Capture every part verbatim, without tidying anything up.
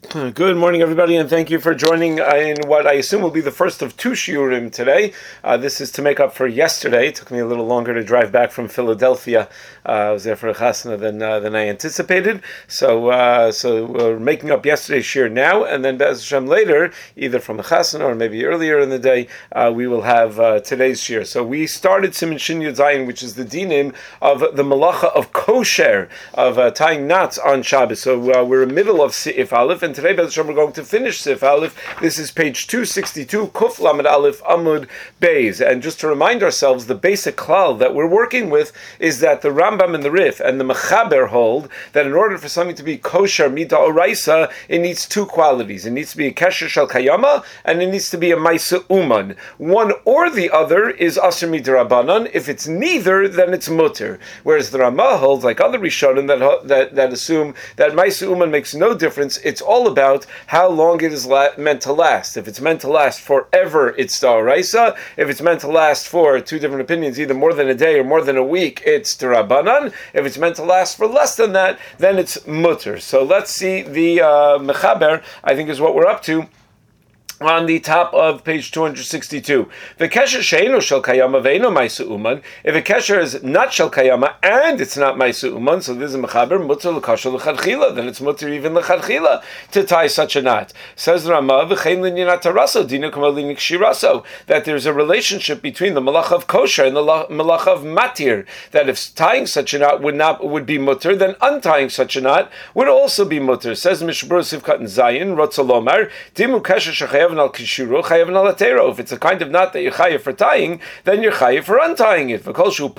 Good morning, everybody, and thank you for joining in what I assume will be the first of two shiurim today. Uh, this is to make up for yesterday. It took me a little longer to drive back from Philadelphia. Uh, I was there for a chasana than uh, than I anticipated. So uh, so we're making up yesterday's shiur now, and then Be'ez Hashem later, either from a chasana or maybe earlier in the day, uh, we will have uh, today's shiur. So we started Siman Shin Yud Zayin, which is the dinim of the malacha of kosher, of uh, tying knots on Shabbos. So uh, we're in the middle of Seif Aleph, and today, Be'ez Hashem, we're going to finish Seif Aleph. This is page two sixty-two, Kuf Lamed Aleph Amud Beis. And just to remind ourselves, the basic klal that we're working with is that the Rambam and the Rif and the Mechaber hold that in order for something to be kosher mida oraisa, it needs two qualities. It needs to be a kesher shel kayama, and it needs to be a maisa uman. One or the other is aser midrabanan. If it's neither, then it's mutter. Whereas the Ramah holds, like other Rishonim that that, that assume that maisa uman makes no difference. It's all about how long it is la- meant to last. If it's meant to last forever, it's da'oraisa. If it's meant to last for two different opinions, either more than a day or more than a week, it's d'Rabbanan. If it's meant to last for less than that, then it's mutter. So let's see the uh, Mechaber, I think is what we're up to, on the top of page two sixty-two. The kesher she'eno shel kayama ve'eno ma'isa uman. If a kesher is not shel kayama and it's not ma'isa uman, so this is mechaber mutter l'kasher l'chadchila. Then it's mutter even l'chadchila to tie such a knot. Says the Ramah v'chein l'nyanat haraso dinu k'mo l'nik shiraso, that there's a relationship between the malacha of kosher and the malacha of matir. That if tying such a knot would not would be mutter, then untying such a knot would also be mutter. Says Mishbur Sivkat and Zayin Rotzalomar Dimu kesher shechayav. If it's a kind of knot that you're chayav for tying, then you're chayav for untying it.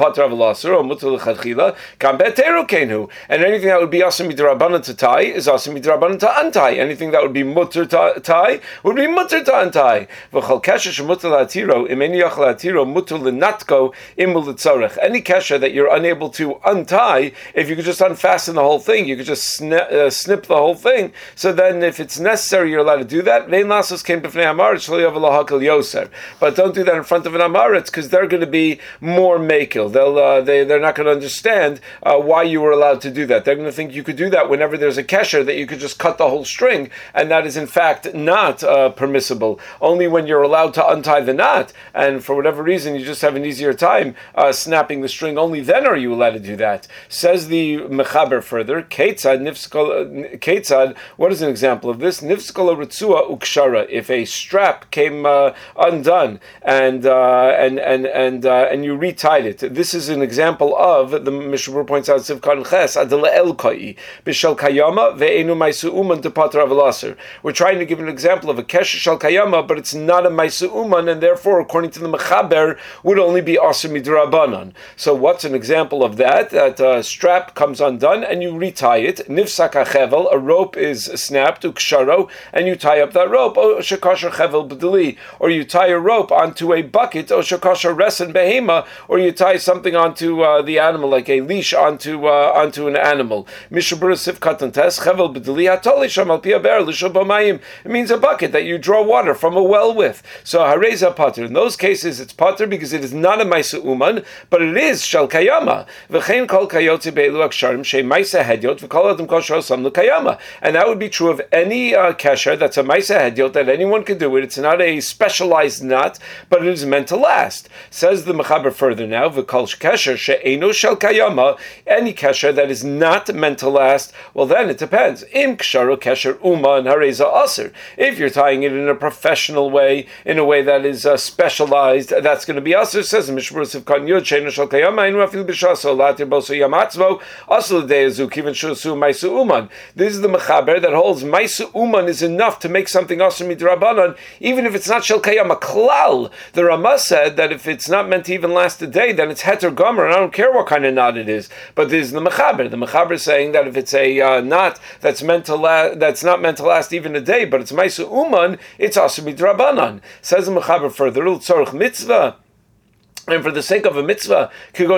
And anything that would be asim midrabanan to tie is asim midrabanan to untie. Anything that would be mutter to tie would be mutter to untie. Any kesher that you're unable to untie, if you could just unfasten the whole thing, you could just snip, uh, snip the whole thing. So then, if it's necessary, you're allowed to do that. But don't do that in front of an Amaretz, because they're going to be more makil. They'll uh, they they're not going to understand uh, why you were allowed to do that. They're going to think you could do that whenever there's a kesher, that you could just cut the whole string, and that is in fact not uh, permissible. Only when you're allowed to untie the knot, and for whatever reason you just have an easier time uh, snapping the string, only then are you allowed to do that. Says the Mechaber further, Ketzad nifskol Ketzad. What is an example of this? Nifskol ritzua ukshara. If a strap came uh, undone and uh, and and and uh, and you retied it, this is an example of, the Mishmur points out, Sivkan Ches Adela El Kai Bishal Kayama ve'enu Maisu Uman to Patra Avelaser. We're trying to give an example of a Kesher Shal Kayama, but it's not a Maisu Uman, and therefore, according to the Mechaber, would only be Aser Midrabanan. So, what's an example of that? That uh, strap comes undone and you retie it. Nifsak Achevel, a rope is snapped, uksharo, and you tie up that rope. Oh, or you tie a rope onto a bucket, or shakasha resen behema, or you tie something onto uh, the animal, like a leash onto uh, onto an animal. It means a bucket that you draw water from a well with. So hareza pater. In those cases, it's pater because it is not a maisa uman, but it is shal kayama. And that would be true of any uh, kesher that's a maisa hedyot, that anyone can do it. It's not a specialized knot, but it is meant to last. Says the Mechaber further now, v'kol kesher she'eno shel kayama, any kesher that is not meant to last, well then it depends. Im ksharo kesher uman hareza aser. If you're tying it in a professional way, in a way that is uh, specialized, that's going to be aser. Says Mishmur Sivkan Yud she'eno shel kayama inu afil b'shaso latir boso yamatzvo asel de'ezu kivin shusu maisu uman. This is the Mechaber that holds maisu uman is enough to make something aser midrabanan, even if it's not shel kayama klal. The Ramah said that if it's not meant to even last a day, then it's heter gomer, and I don't care what kind of knot it is. But this is the Mechaber. The Mechaber is saying that if it's a uh, knot that's meant to la- that's not meant to last even a day, but it's ma'isa uman, it's aser midrabanan. Says the Mechaber further, ul tzorich mitzvah. And for the sake of a mitzvah,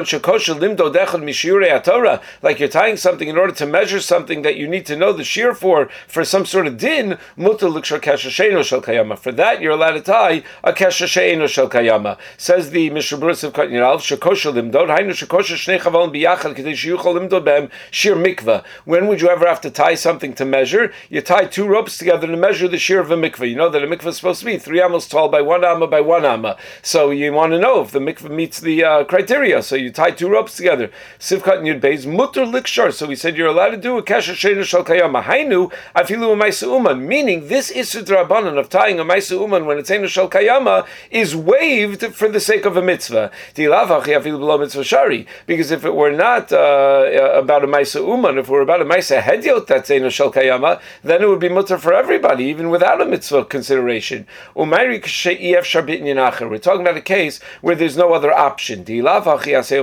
like you're tying something in order to measure something that you need to know the shear for, for some sort of din, for that you're allowed to tie a kesher she'eino shel kayama. Says the Mishnah Berurah of Katan Yalv, shekosher limdod, hainu shekosher shnei chavalim biyachad, kedei sheyuchol limdod behem shear mikvah. When would you ever have to tie something to measure? You tie two ropes together to measure the shear of a mikvah. You know that a mikvah is supposed to be three amos tall by one amma by one amma. So you want to know if the mikvah meets the uh, criteria, so you tie two ropes together. Sivkat and Yud Beis mutter likshar. So we said you're allowed to do a kesher she'eino shel kayama. Hainu afilu a ma'aseh uman. Meaning this issur d'rabbanan of tying a ma'aseh uman when it's eino shel kayama is waived for the sake of a mitzvah. Di'lavachi afilu b'lo mitzvah shari. Because if it were not uh, about a ma'aseh uman, if it were about a ma'aseh hedyot that's eino shel kayama, then it would be mutter for everybody, even without a mitzvah consideration. Umayri she'ef shar b'inyan acher. We're talking about a case where there's no other option. Now, obviously, if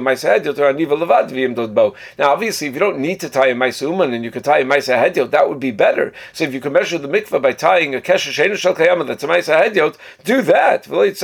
you don't need to tie a ma'aseh uman and you could tie a ma'aseh hedyot, that would be better. So if you can measure the mikvah by tying a kesher she'eino shel kayama that's a ma'aseh hedyot, do that.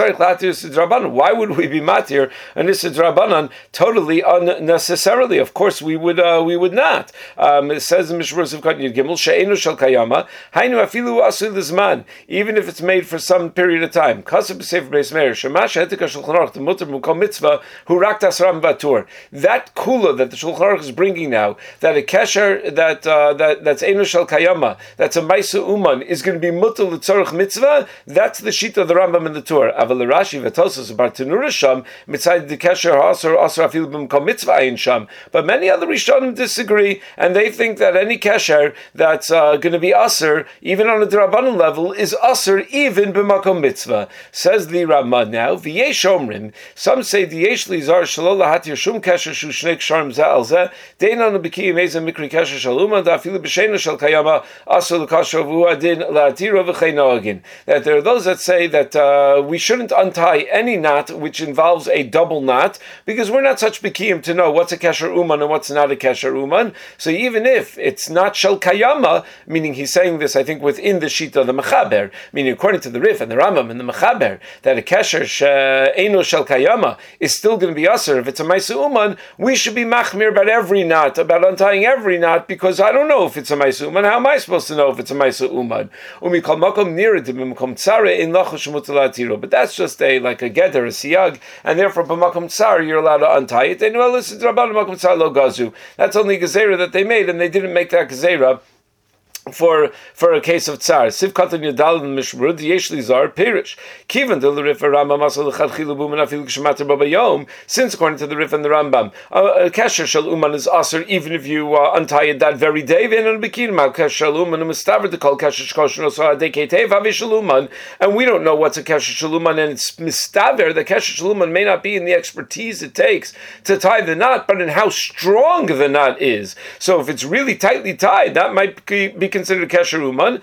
Why would we be matir an issur d'rabbanan totally unnecessarily? Of course, we would uh, we would not. Um, it says in Mishnah Berurah of Katan Yud Gimel, she'eino shel kayama, hainu afilu asu l'zman, even if it's made for some period of time. Kasav b'sefer Beis Meir, shemash hetika shulchan aruch, the mutter mukom mitzvah, hu rak tasram vatur. That kula that the Shulchan Aruch is bringing now, that a kesher that uh, that that's eino shel kayama, that's a ma'aseh uman, is going to be mutter l'tzorach mitzvah. That's the shita of the Rambam in the Torah. Aval Rashi v'Tosfos bartanura sham mitzad the kesher hasor asor afilu b'mkom mitzvah ayin sham. But many other Rishonim disagree, and they think that any kesher that's uh, going to be asur, even on a d'rabbanan level, is asur even b'makom mitzvah. Says the Rama now. V'yesh omrim. Some say the yesh lizar shelo lahatir shum kesher shu shnei ksharim zeh al zeh deinan b'kiyim eza mikri kesher shaluma da'afilu b'sheino shel kayama asur l'kasher v'hu adin la'atiro v'chei noagin. That there are those that say that uh, we shouldn't untie any knot which involves a double knot because we're not such b'kiyim to know what's a kesher uman and what's not a kesher uman. So even if it's not shel kayama, meaning he's saying this, I think, within the shita of the mechaber, meaning according to the Rif and the Rambam and the mechaber, that a kesher she'eino shel kayama is still going to be asur if it's a ma'aseh uman. We should be machmir about every knot, about untying every knot, because I don't know if it's a ma'aseh uman. How am I supposed to know if it's a ma'aseh uman? Umikol makom nira b'makom tzara in lachush mutalatiro. But that's just a like a geder, a siyag, and therefore b'makom tzara you're allowed to untie it. And well, listen, rabban makom tzara lo gazu. That's only a gezerah that they made, and they didn't make that gezerah for for a case of tsar. Siv katan yadal in Mishmur yesh lizar perish. Kivan the Rif Rambam masal chadchilu buman afil kshmater babayom. Since according to the Rif and the Rambam, a kesher shel uman is asur even if you uh, untie it that very day. Ve'enon bikin mal kesher shel uman u'mistaver to call kesher shkoshno so adeketev havi shel uman. And we don't know what's a kesher shel uman, and it's mistaver. The kesher shel uman may not be in the expertise it takes to tie the knot, but in how strong the knot is. So if it's really tightly tied, that might be considered kesher uman.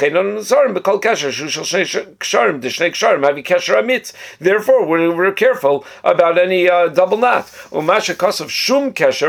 Therefore, we're, we're careful about any uh, double knot. Umasha of shum kesher.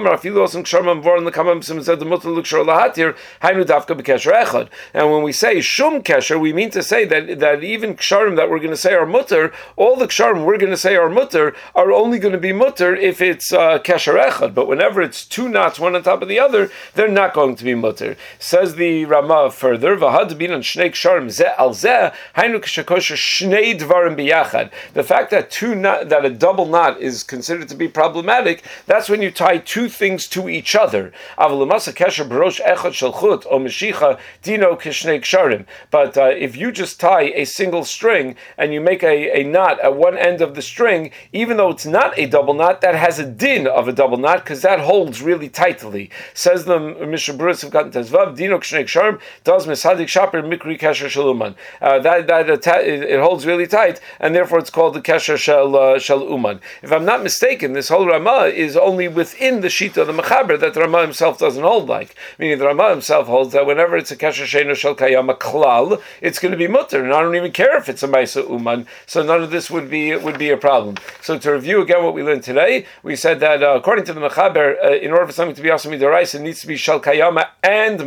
And when we say shum kesher, we mean to say that that even ksharim that we're going to say are mutter, all the ksharim we're going to say are mutter are only going to be mutter if it's uh, kesher echad. But whenever it's two knots, one on top of the other, they're not going to be mutter. Says the Rama further, v'had bin on shnei ksharim zeh al zeh, hainu k'shekosher shnei dvarim biyachad. The fact that two knot, that a double knot is considered to be problematic, that's when you tie two things to each other. Avalamasa kesher barosh echad shel chut o meshicha dino kishnei ksharim. But uh, if you just tie a single string and you make a, a knot at one end of the string, even though it's not a double knot, that has a din of a double knot because that holds really tightly. Says the Mishnah Berurah of Katan Tezvav, dino kishnei ksharim does misadik shaper mikri kesher shaluman. That that it, it holds really tight, and therefore it's called the kesher shel uh, shel uman. If I'm not mistaken, this whole Rama is only within the shita of the mechaber that the Rama himself doesn't hold like. Meaning the Rama himself holds that whenever it's a kesher she'eino shel kayama klal, it's going to be mutter, and I don't even care if it's a ma'aseh uman. So none of this would be would be a problem. So to review again what we learned today, we said that uh, according to the mechaber, uh, in order for something to be asur midaraisa, it needs to be shel kayama and ma'aseh uman.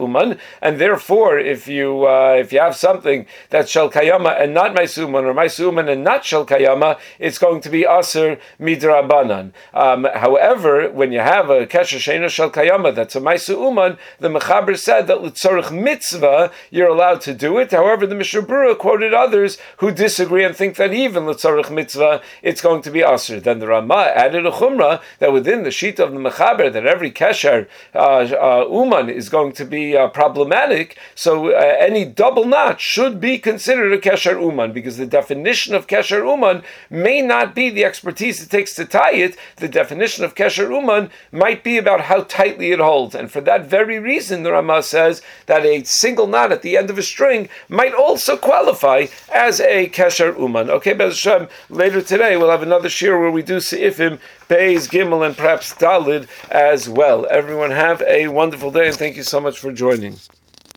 uman, and therefore, if you uh, if you have something that's shel kayama and not ma'aseh uman, or ma'aseh uman and not shel kayama, it's going to be aser midrabanan. Um, however, when you have a kesher sheina shel kayama that's a ma'aseh uman, the Mechaber said that l'tzorich mitzvah you're allowed to do it. However, the Mishnah Berurah quoted others who disagree and think that even l'tzorich mitzvah it's going to be aser. Then the Ramah added a chumrah that within the sheet of the Mechaber that every kesher uh, uh, uman is going to be uh, problematic. So uh, any double knot should be considered a kesher uman, because the definition of kesher uman may not be the expertise it takes to tie it. The definition of kesher uman might be about how tightly it holds, and for that very reason, the Ramah says that a single knot at the end of a string might also qualify as a kesher uman. Okay, Be'ez Hashem, later today we'll have another shir where we do seifim, Beis, Gimel, and perhaps Dalid as well. Everyone have a wonderful day, and thank you so much for joining.